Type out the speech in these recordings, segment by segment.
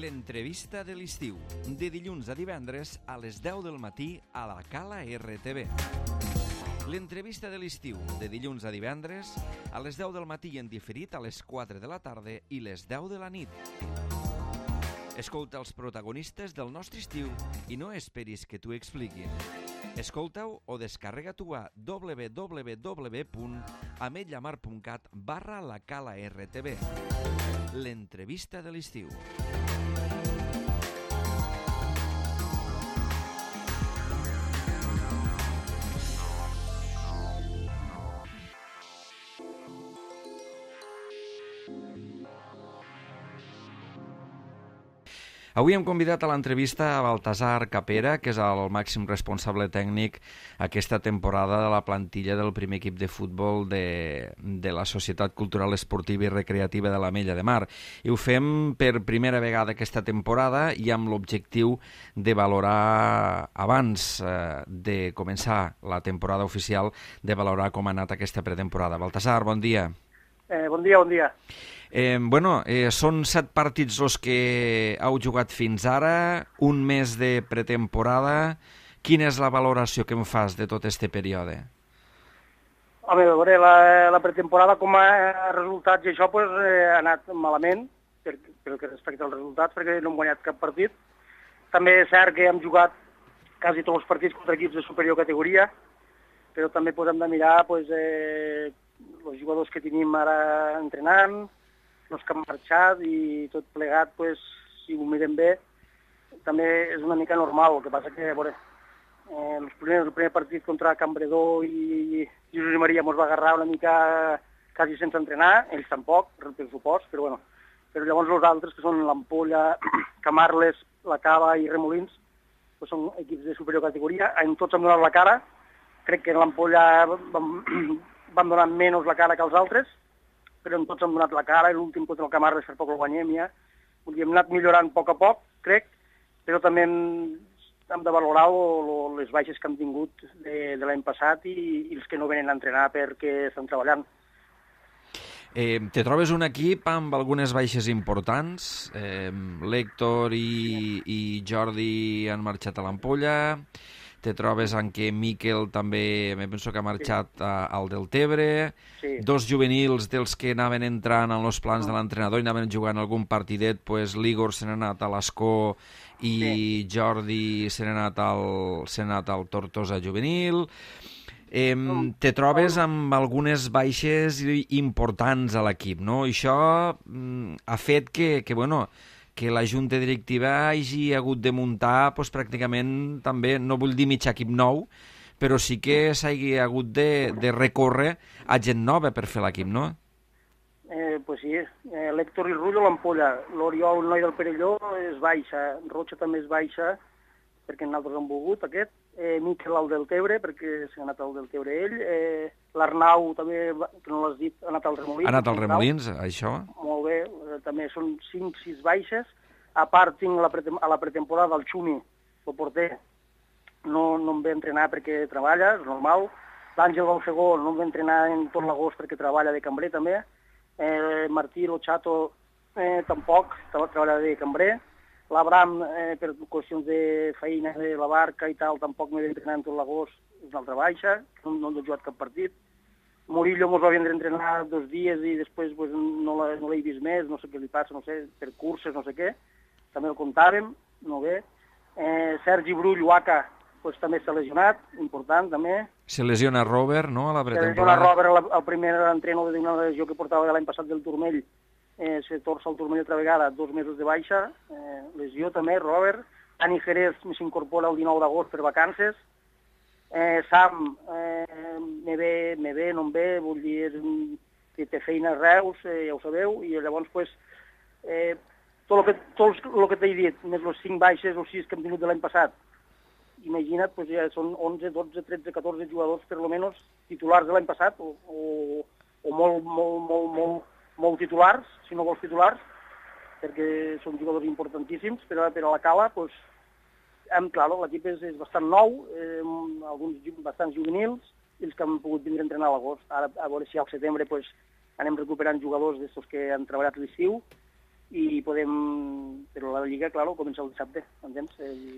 L'entrevista de l'estiu, de dilluns a divendres a les 10 del matí a la Cala RTV. L'entrevista de l'estiu, de dilluns a divendres a les 10 del matí i en diferit a les 4 de la tarda i les 10 de la nit. Escolta els protagonistes del nostre estiu i no esperis que t'ho expliquin. Escolta-ho o descarrega-t'ho a www.ametlllamar.cat/lacala-rtb. L'entrevista de l'estiu. Avui hem convidat a l'entrevista a Baltasar Capera, que és el màxim responsable tècnic aquesta temporada de la plantilla del primer equip de futbol de la Societat Cultural Esportiva i Recreativa de l'Ametlla de Mar. I ho fem per primera vegada aquesta temporada i amb l'objectiu de valorar, abans de començar la temporada oficial, de valorar com ha anat aquesta pretemporada. Baltasar, bon dia. Bon dia, bon dia. Són 7 partits els que heu jugat fins ara, un mes de pretemporada. Quina és la valoració que em fas de tot este període? Home, a veure, la pretemporada com a resultats i això ha anat malament, pel que respecta als resultats, perquè no hem guanyat cap partit. També és cert que hem jugat quasi tots els partits contra equips de superior categoria, però també hem de mirar els jugadors que tenim ara entrenant, els que han marxat i tot plegat, si ho mirem bé, també és una mica normal. El que passa que, el primer partit contra Cambredó i Josep Maria ens va agarrar una mica quasi sense entrenar, ells tampoc, per supost, però llavors els altres, que són l'Ampolla, Camarles, la Cava i Remolins, són equips de superior categoria, tots han donat la cara. Crec que en l'Ampolla van donar menys la cara que els altres, però en tots han donat la cara, i l'últim contra el Camarles per poc el guanyem ja. Hem anat millorant a poc, crec, però també hem de valorar les baixes que hem tingut de l'any passat i els que no venen a entrenar perquè estan treballant. Te trobes un equip amb algunes baixes importants. L'Héctor i Jordi han marxat a l'Ampolla. Te trobes en què Miquel també, me penso que ha marxat al Deltebre. Sí. 2 juvenils dels que anaven entrant en els plans de l'entrenador i anaven jugant algun partidet, l'Igor se n'ha anat a l'Escó i Jordi se n'ha anat al Tortosa juvenil. Te trobes amb algunes baixes importants a l'equip, no? I això ha fet que la junta directiva hagi hagut de muntar pràcticament també, no vull dir mig equip nou, però sí que s'hagi hagut de recórrer a gent nova per fer l'equip, no? Sí, l'Héctor i el Rullo l'Ampolla, l'Oriol, el noi del Perelló, és baixa, Rocha també és baixa, perquè nosaltres hem volgut aquest, Miquel al Deltebre, perquè s'ha anat al Deltebre ell, l'Arnau també, que no l'has dit, ha anat al Remolins. Ha anat al Remolins, això? Molt bé, també són 5-6 baixes. A part tinc a la pretemporada el Xumi, el porter, no em ve entrenar perquè treballa, és normal. L'Àngel Balsegó no em ve entrenar en tot l'agost perquè treballa de cambrer també. Martí Lochato tampoc, treballa de cambrer. L'Abram, per qüestions de feina de la barca i tal, tampoc m'he d'entrenar en tot l'agost, és una altra baixa, no he jugat cap partit. Murillo mos va vindre a entrenar 2 dies i després no l'he vist més, no sé què li passa, no sé, per curses, no sé què. També el comptàvem, no bé. Sergi Brull, Uaca, també s'ha lesionat, important també. Se lesiona Robert, no?, a la pretemporada. Se lesiona Robert, el primer entreno d'una lesió que portava de l'any passat del turmell. Se torça el turmell altra vegada, 2 mesos de baixa. Lesió també, Robert. Ani Jerez s'incorpora el 19 d'agost per vacances. Sam, me ve, no em ve, vull dir, que té feina a Reus, ja ho sabeu, i llavors, tot el que t'he dit, més les 5 baixes o 6 que hem tingut de l'any passat, imagina't, ja són 11, 12, 13, 14 jugadors, per almenys, titulars de l'any passat, o molt titulars, si no vols titulars, perquè són jugadors importantíssims, però a la Cala, clar, l'equip és bastant nou, alguns bastants juvenils, i els que han pogut vindre a entrenar a l'agost. Ara, a veure si al setembre anem recuperant jugadors d'estos que han treballat l'estiu i podem... Però la Lliga, clar, comença el dissabte, entens?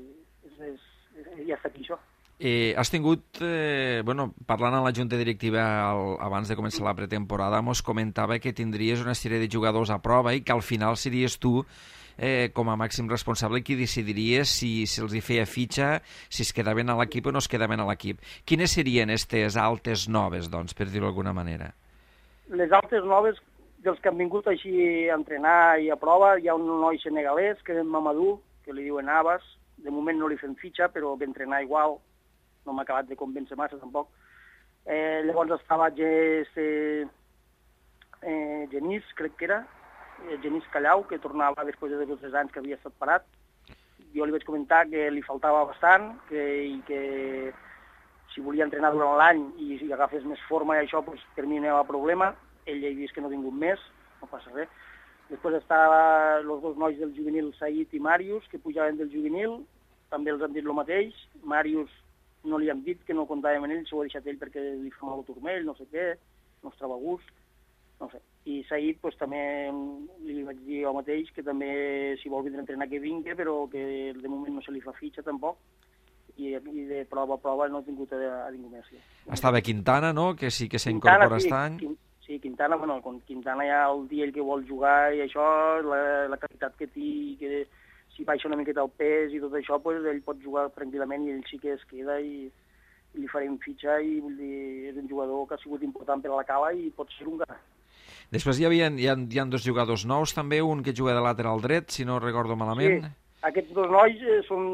Ja està aquí, això. Has tingut, parlant amb la junta directiva abans de començar la pretemporada, mos comentava que tindries una sèrie de jugadors a prova i que al final series tu, com a màxim responsable, qui decidiries si els hi feia fitxa, si es quedaven a l'equip o no es quedaven a l'equip. Quines serien aquestes altes noves, doncs, per dir-ho d'alguna manera? Les altes noves, dels que han vingut així a entrenar i a prova, hi ha un noi senegalès, que és Mamadou, que li diuen Abbas. De moment no li fem fitxa, però va entrenar igual. No m'ha acabat de convèncer massa, tampoc. Llavors estava Genís, crec que era, Genís Callau, que tornava després de 2 o 3 anys que havia estat parat. Jo li vaig comentar que li faltava bastant i que si volia entrenar durant l'any i si agafés més forma i això, doncs, per mi no hi havia problema. Ell ja he vist que no ha vingut més, no passa res. Després estaven els 2 nois del juvenil, Saïd i Màrius, que pujaven del juvenil, també els han dit el mateix. Màrius no li han dit que no comptàvem amb ell, s'ho ha deixat ell perquè li fa mal el turmell, no sé què, no es troba a gust, no sé. I Saïd, doncs, també li vaig dir el mateix, que també si vol vindre a entrenar que vingui, però que de moment no se li fa fitxa tampoc, i de prova a prova no ha tingut a ningú més. Sí. Estava Quintana, no?, que sí que s'incorpora aquest any. Sí, Quintana, bueno, Quintana ja el dia ell que vol jugar i això, la qualitat que té, que si baixa una miqueta el pes i tot això, pues, ell pot jugar tranquil·lament i ell sí que es queda i li farem fitxa i vull dir, és un jugador que ha sigut important per a la Cala i pot ser un gran. Després hi ha 2 jugadors nous també, un que juga de lateral dret, si no recordo malament. Sí, aquests 2 nois són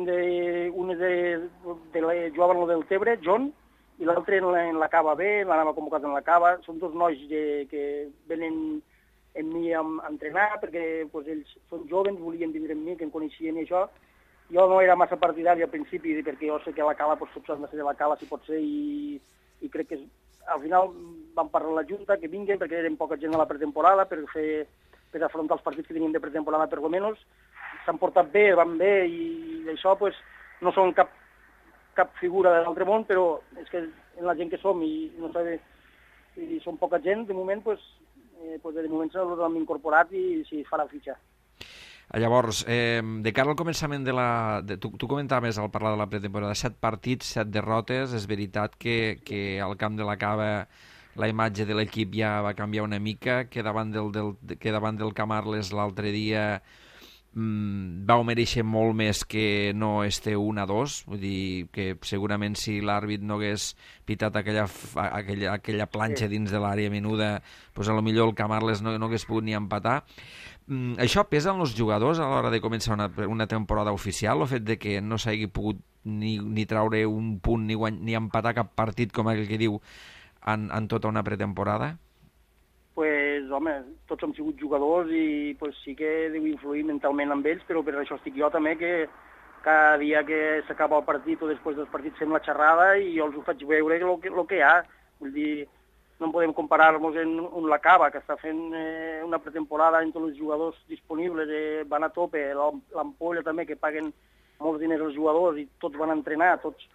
jugaven el del Tebre, John, i l'altre en la Cava B, l'anava convocat en la Cava. Són 2 nois que venen amb mi a entrenar, perquè pues, ells són joves, volien vindre amb mi, que em coneixien i això. Jo no era massa partidari al principi, perquè jo sé que la Cala, pues, tots han de ser de la Cala, si pot ser, i crec que al final vam parlar a la Junta que vinguin, perquè eren poca gent a la pretemporada, per afrontar els partits que teníem de pretemporada, per lo menos. S'han portat bé, van bé, i això, pues, no són cap figura de l'altre món, però és que la gent que som i no sé, i som poca gent, de moment, de moment se'ls hem incorporat i s'hi farà fitxa. Llavors, de cara al començament tu comentaves al parlar de la pretemporada, 7 partits, 7 derrotes. És veritat que al camp de la Cava la imatge de l'equip ja va canviar una mica, que davant del Camarles l'altre dia vau mereixer molt més que no este 1-2, vull dir que segurament si l'àrbit no hagués pitat aquella planxa dins de l'àrea menuda, doncs a lo millor el Camarles no hagués pogut ni empatar. Això pesa en els jugadors a l'hora de començar una temporada oficial, el fet de que no s'hagi pogut ni traure un punt ni empatar cap partit, com aquell que diu, en tota una pretemporada? Pues, home, tots hem sigut jugadors i pues, sí que deu influir mentalment amb ells, però per això estic jo també, que cada dia que s'acaba el partit o després dels partits fem la xerrada i jo els ho faig veure el que hi ha. Vull dir, no podem comparar-nos amb la Cava, que està fent una pretemporada entre els jugadors disponibles, van a tope, l'Ampolla també, que paguen molts diners als jugadors i tots van a entrenar, tots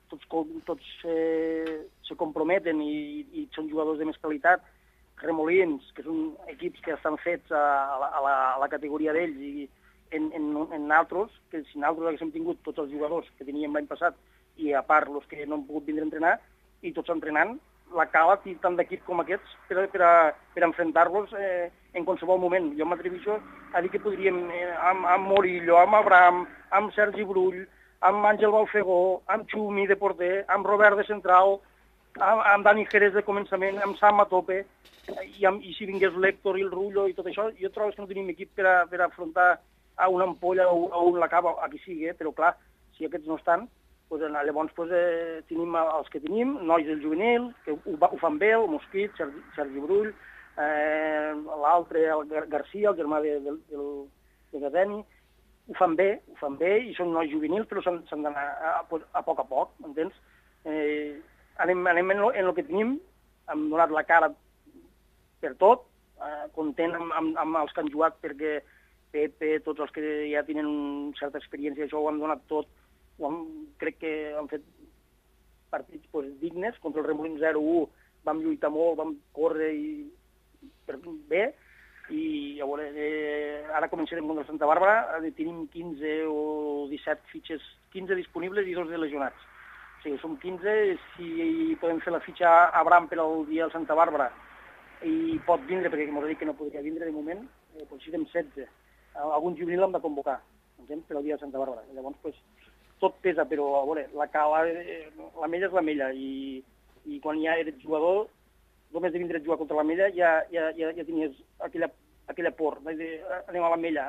se comprometen i són jugadors de més qualitat. Remolins, que són equips que estan fets a la categoria d'ells, i en altres, que si nosaltres haguéssim tingut tots els jugadors que teníem l'any passat i a part els que no han pogut vindre a entrenar, i tots entrenant, la Cala té tant d'equip com aquests per enfrontar-los en qualsevol moment. Jo m'atreveixo a dir que podríem, amb Morillo, amb Abraham, amb Sergi Brull, amb Àngel Balfegó, amb Xumi de porter, amb Robert de central, amb Dani Jerez de començament, amb Sam a tope, i si vingués l'Héctor i el Rullo i tot això, jo trobo que no tenim equip per afrontar a una Ampolla o a un La Cava, a qui sigui, però clar, si aquests no estan, llavors tenim els que tenim, nois del juvenil, que ho fan bé, el Mosquit, Sergi Brull, l'altre, el Garcia, el germà de Gadeni, ho fan bé i són nois juvenils, però s'han d'anar a poc, entens? Anem en el que tenim, hem donat la cara per tot, content amb els que han jugat, perquè Pepe, tots els que ja tenen una certa experiència, això ho han donat tot, crec que han fet partits dignes, contra el Remolins 0-1 vam lluitar molt, vam córrer bé, i a veure, ara començarem contra el Santa Bàrbara, tenim 15 o 17 fitxes, 15 disponibles i 2 de lesionats. O sigui, som 15, si podem fer la fitxa a Bram per al dia del Santa Bàrbara i pot vindre, perquè m'ho dit que no podria vindre de moment, doncs serem 16. Algun juvenil l'hem de convocar, entens? Per al dia del Santa Bàrbara. Llavors, pues, tot pesa, però a veure, la mella és la mella, i quan ja eres jugador, només de vindre a jugar contra la mella ja tenies aquella por, anem a la mella,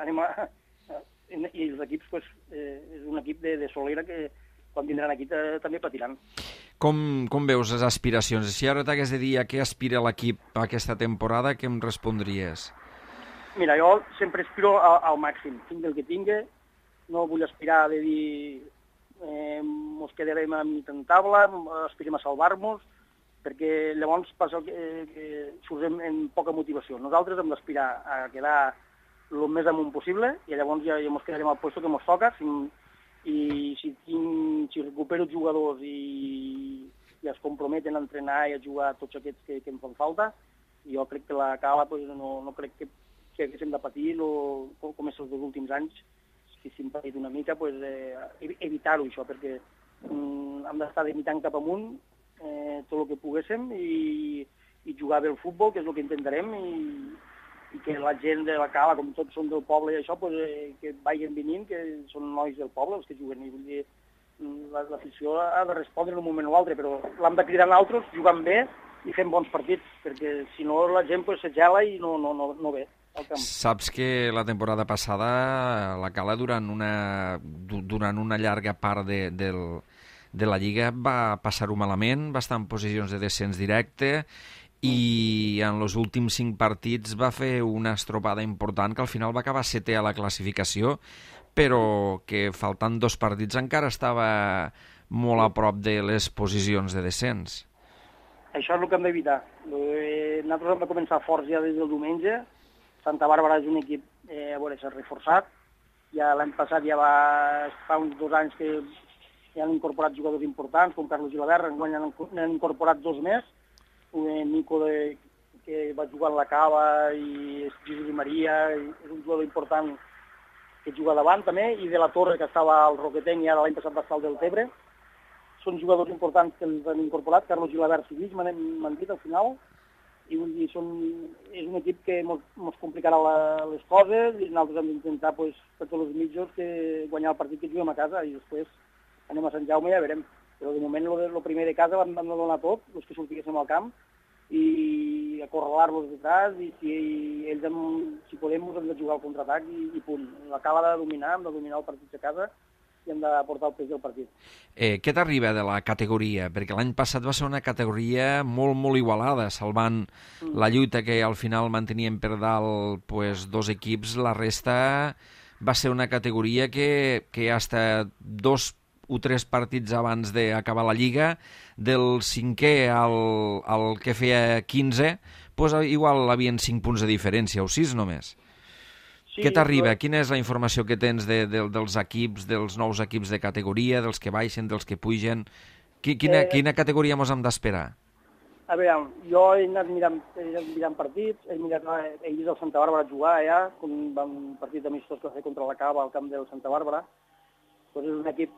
i els equips, pues, és un equip de solera que quan vindran aquí també patiran. Com veus les aspiracions? Si ara t'hagués de dir a què aspira l'equip aquesta temporada, què em respondries? Mira, jo sempre aspiro al màxim, tingui el que tingui, no vull aspirar de dir mos quedarem a mitjan taula, aspirem a salvar-nos, perquè llavors passa que sorgem en poca motivació. Nosaltres hem d'aspirar a quedar el més amunt possible i llavors ja ens quedarem al lloc que ens toca, i si recupero jugadors i es comprometen a entrenar i a jugar tots aquests que em fan falta, jo crec que la Cala no crec que haguéssim de patir com és els dos últims anys, si s'hem patit una mica, evitar-ho això, perquè hem d'estar de mitjan cap amunt tot el que poguéssim i jugar bé el futbol, que és el que intentarem, i que la gent de la Cala, com tots són del poble i això, que vagin venint, que són nois del poble els que juguen. I vull dir, l'afició ha de respondre en un moment o altre, però l'hem de cridar nosaltres, jugant bé i fent bons partits, perquè si no la gent se gela i no ve al camp. Saps que la temporada passada la Cala durant una llarga part de la Lliga va passar-ho malament, va estar en posicions de descens directe i en els últims 5 partits va fer una estropada important que al final va acabar setè a la classificació, però que faltant 2 partits encara estava molt a prop de les posicions de descens. Això és el que hem d'evitar. Nosaltres hem de començar forts ja des del diumenge. Santa Bàrbara és un equip, s'ha reforçat. Ja l'any passat fa uns 2 anys que ja han incorporat jugadors importants, com Carlos Gilabert, enguany n'han incorporat 2 més. Nico, que va jugar a la Cava, i Jesús i Maria, és un jugador important que juga davant també, i de la Torre, que estava al Roquetenc i ara l'any passat va estar al Deltebre. Són jugadors importants que els han incorporat. Carlos Gilabert segueix, m'han dit al final, i vull dir, és un equip que ens complicarà les coses, i nosaltres hem d'intentar per tots els mitjos guanyar el partit que juguem a casa, i després anem a Sant Jaume i ja veurem. Però de moment el primer de casa vam donar tot, els que sortíssim al camp, i acorralar-los detrás, i si podem hem de jugar al contraatac i punt. L'acaba de dominar, hem de dominar el partit de casa i hem de portar el pes del partit. Què t'arriba de la categoria? Perquè l'any passat va ser una categoria molt, molt igualada, salvant la lluita que al final mantenien per dalt 2 equips, la resta va ser una categoria que hasta 2 o 3 partits abans d'acabar la Lliga, del 5è al que feia 15, igual havien 5 punts de diferència, o 6 només. Sí, què t'arriba? Quina és la informació que tens dels equips, dels nous equips de categoria, dels que baixen, dels que pugen? Quina categoria mos hem d'esperar? A veure, jo he anat mirant partits, he vist el Santa Bàrbara jugar allà, un partit amistós que va fer contra la Cava al camp del Santa Bàrbara. És un equip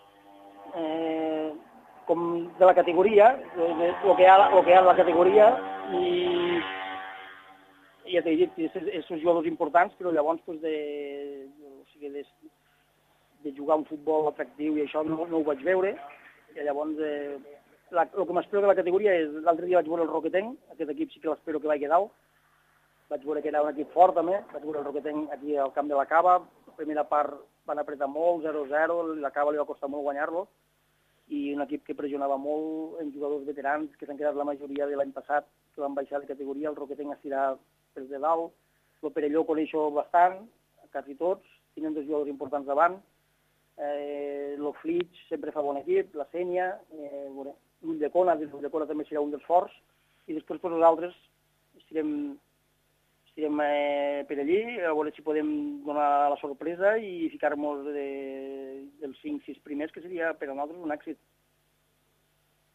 com de la categoria, el que hi ha a la categoria, i ja t'he dit, són jugadors importants, però llavors de jugar un futbol atractiu i això no ho vaig veure, i llavors el que m'espero de la categoria és, l'altre dia vaig veure el Roquetenc, aquest equip sí que l'espero que vagi dalt, vaig veure que era un equip fort també, vaig veure el Roquetenc aquí al camp de la Cava, la primera part van apretar molt, 0-0, la Cava li va costar molt guanyar-lo, i un equip que pressionava molt en jugadors veterans, que s'han quedat la majoria de l'any passat, que van baixar de categoria, el Roquetenc estirar per de dalt, el Perelló coneixo bastant, quasi tots, tenen 2 jugadors importants davant, el Flitx sempre fa bon equip, la Sènia, l'Ulldecona també serà un dels forts, i després nosaltres estirem per allí, a veure si podem donar la sorpresa i ficar-nos dels 5-6 primers, que seria per a nosaltres un èxit.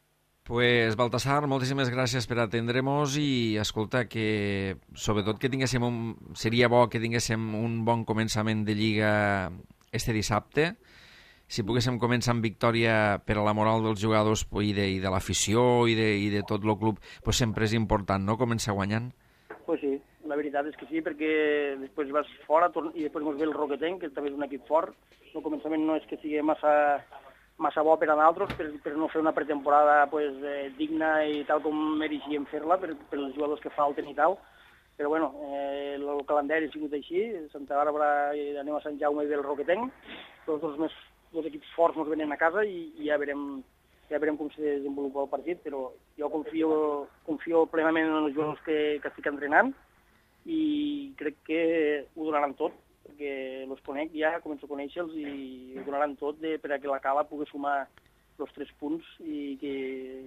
Pues, Baltasar, moltíssimes gràcies per atendre-nos i, escolta, que sobretot que seria bo que tinguéssim un bon començament de Lliga este dissabte. Si poguéssim començar amb victòria per a la moral dels jugadors i de l'afició i de tot el club, pues sempre és important, no?, començar guanyant. Pues sí, la veritat és que sí, perquè després vas fora i després ens ve el Roquetenc, que també és un equip fort. El començament no és que sigui massa bo per a nosaltres, per no fer una pretemporada pues, digna i tal com mereixíem fer-la per els jugadors que falten i tal. Però bueno, el calendari ha sigut així, Santa Bàrbara, anem a Sant Jaume i ve el Roquetenc, dos equips forts ens venen a casa i ja veurem com se desenvolupa el partit, però jo confio plenament en els jugadors que estic entrenant i crec que ho donaran tot, perquè els conec ja, començo a conèixer-los i ho donaran tot perquè la Cala pugui sumar els 3 punts i que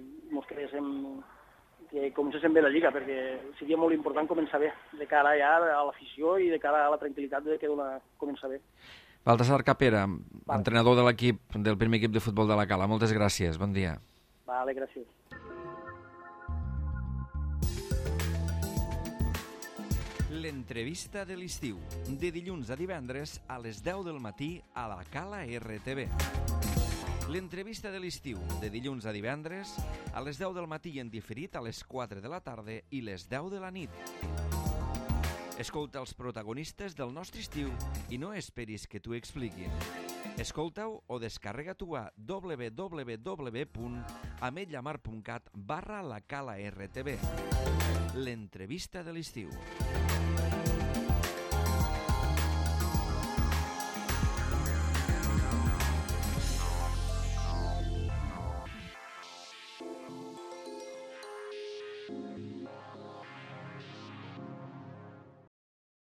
comencéssim bé la Lliga, perquè seria molt important començar bé, de cara ja a l'afició i de cara a la tranquil·litat que dona començar bé. Baltasar Capera, entrenador del primer equip de futbol de la Cala. Moltes gràcies, bon dia. Vale, gràcies. L'entrevista de l'estiu, de dilluns a divendres a les 10 del matí a la Cala RTV. L'entrevista de l'estiu, de dilluns a divendres a les 10 del matí i en diferit a les 4 de la tarda i les 10 de la nit. Escolta els protagonistes del nostre estiu i no esperis que t'ho expliquin. Escolta-ho o descarrega-t'ho a www.ametlllamar.cat/la Cala RTV. L'entrevista de l'estiu.